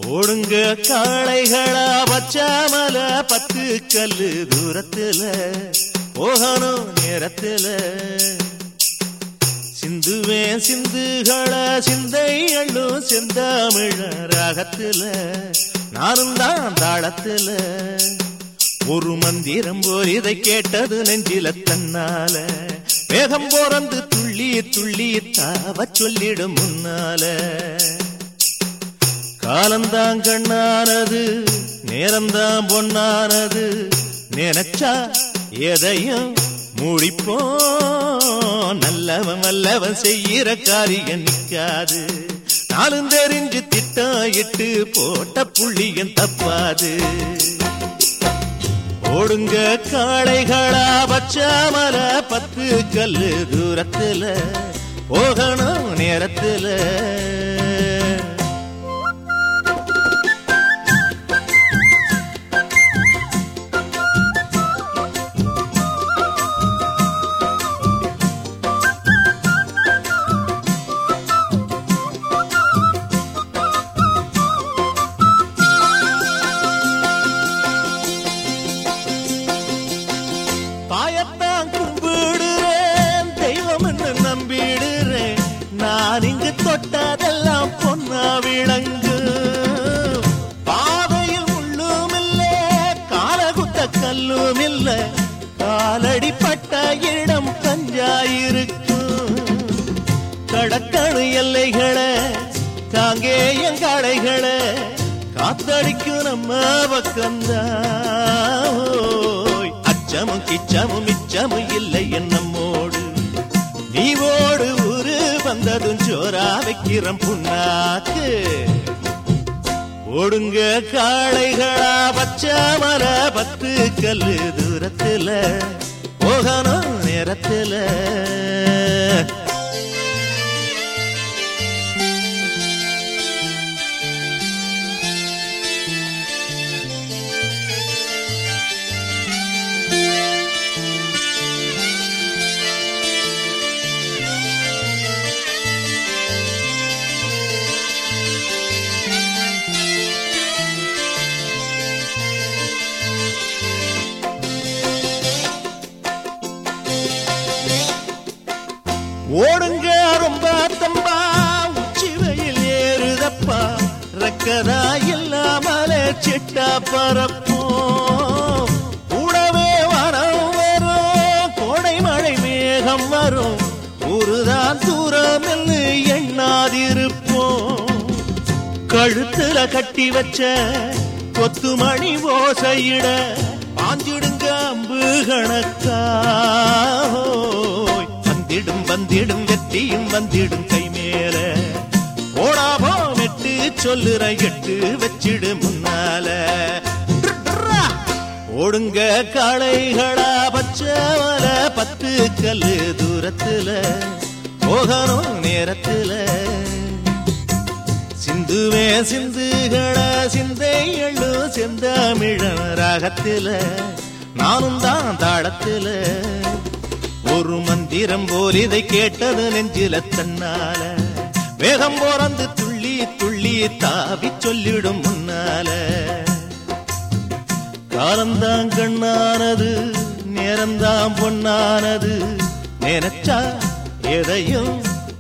ஓடுங்க காளைகளா பச்சாமல 10 கல்லு தூரத்துல போகணும் நேரத்துல சிந்துவேன் சிந்துகள சிந்தை அள்ளும் செந்தாமிழ ராகத்துல நானும் தான் தாளத்துல ஒரு மந்திரம் போல் இதை கேட்டது நெஞ்சில தன்னால வேகம் போறந்து துள்ளி துள்ளி தாவ சொல்லிடும் முன்னால காலந்தான் கண்ணானது நேரம்தான் பொன்னானது நினைச்சா எதையும் முடிப்போம் நல்லவன் வல்லவன் செய்யற காரியம் நிக்காது நாளும் தெரிஞ்சு திட்டம் இட்டு போட்ட புள்ளியும் தப்பாது ஓடுங்க காளைகளா பச்சாமல 10 கல்லு தூரத்துல போகணும் நேரத்துல பாயத்தான் கும்பிடுறேன் தெய்வம் என்று நம்பிடுறேன் நான் இங்கு தொட்டதெல்லாம் பொன்னா விளங்கு பாதையில் முள்ளும் இல்ல காலகுத்த கல்லும் இல்ல காலடி பட்ட இடம் பஞ்சாயிருக்கும் கடற்கணு எல்லைகளை காங்கேயம் காளைகளை காத்தடிக்கும் நம்ம பக்கம்தான் அச்சமும் கிச்சமும் மிச்சமும் இல்லை என்னம்மோடு நீ ஓடு ஊரு வந்ததும் ஜோரா வைக்கிறோம் புண்ணாக்கு ஓடுங்க காளைகளா பச்சாமல 10 கல்லு தூரத்துல போகணும் நேரத்துல ஓடுங்க ரொம்ப தம்பா உச்சி வெயில் ஏறுதப்பா ரக்கதா இல்லாமல சிட்டா பரப்போம் கூடவே வரம் வரும் கோடை மழை மேகம் வரும் ஊருதான் தூரம் என்று எண்ணாதிருப்போம் கழுத்துல கட்டி வச்ச கொத்துமணி ஓசையிட பாஞ்சிடுங்க அம்பு கணக்கா வந்திடும் வெற்றியும் வந்திடும் கை மேல ஓடாபோ வெட்டு சொல்லுற எட்டு வச்சிடு முன்னால ஓடுங்க காளைகளா பச்சாமல 10 கல்லு தூரத்துல போகணும் நேரத்துல சிந்துவே சிந்துகள சிந்தை எள்ளும் செந்தாமிழ ராகத்துல நானும் தான் தாளத்துல ஒரு மந்திரம் போல் இதை கேட்டது நெஞ்சில தன்னால வேகம் போறந்து துள்ளி துள்ளி தாவி சொல்லிடும் முன்னால காலந்தான் கண்ணானது நேரம்தான் பொன்னானது நினைச்சா எதையும்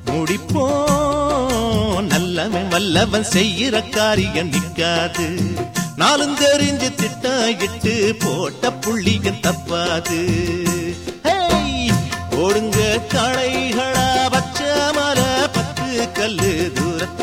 முடிப்போம் நல்லவன் வல்லவன் செய்யற காரியம் நிக்காது நாளும் தெரிஞ்சு திட்டம் இட்டு போட்ட புள்ளியும் தப்பாது ஓடுங்க காளைகளா பச்சாமல 10 கல்லு தூரத்துல